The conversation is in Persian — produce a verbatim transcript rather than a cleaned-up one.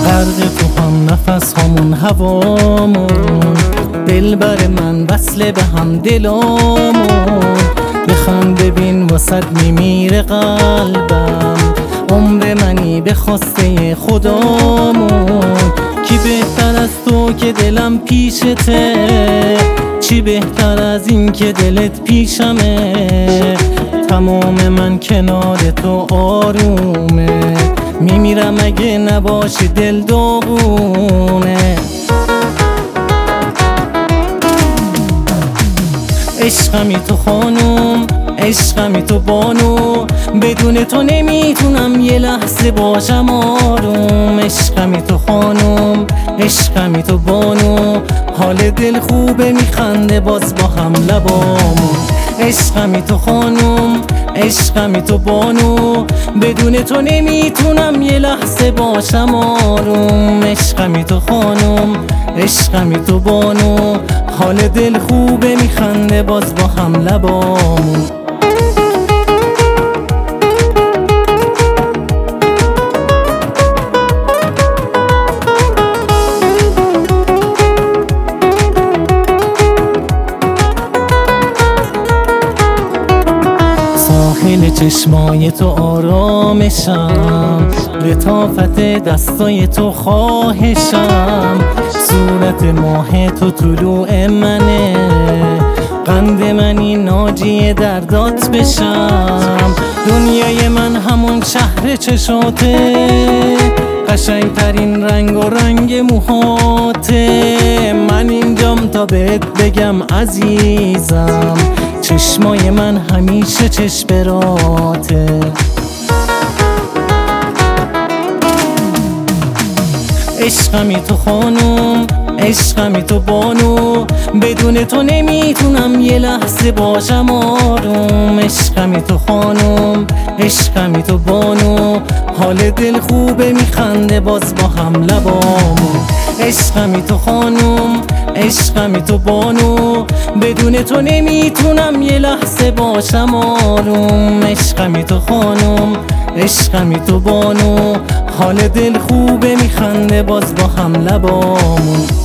غرق تو هم نفس همون هوامون، دلبر من وصله به هم دلامون. بخند ببین واسد میمیره قلبم، عمر منی به خواسته خدامون. کی بهتر از تو که دلم پیشته، چی بهتر از این که دلت پیشمه. تمام من کنار تو آرومه، میمیرم اگه نباشی دل داغونه. عشقمی تو خانم، عشقمی تو بانو، بدون تو نمیتونم یه لحظه باشم آروم. عشقمی تو خانم، عشقمی تو بانو، حال دل خوبه میخنده باز با هم لبامون. عشقمی تو خانم، عشقمی تو بانو، بدون تو نمیتونم یه لحظه باشم آروم. عشقمی تو خانم، عشقمی تو بانو، حال دل خوبه میخنده باز با هم لبامون. ساحل چشمای تو آرامشم، لطافت دستای تو خواهشم. صورت ماه تو طلوع منه، قند منی ناجی دردات بشم. دنیای من همون شهر چشاته، قشنگ ترین رنگ و رنگ موهاته. من اینجام تا بهت بگم عزیزم، چشمای من همیشه چشمراته. عشقمی تو خانم، عشقمی تو بانو، بدون تو نمیتونم یه لحظه باشم آروم. عشقمی تو خانم، عشقمی تو بانو، حال دل خوبه میخنده باز با هم لبامون. عشقمی تو خانم، عشقمی تو بانو، بدون تو نمیتونم یه لحظه باشم آروم. عشقمی تو خانم، عشقمی تو بانو، حال دل خوبه میخنده باز با هم لبامون.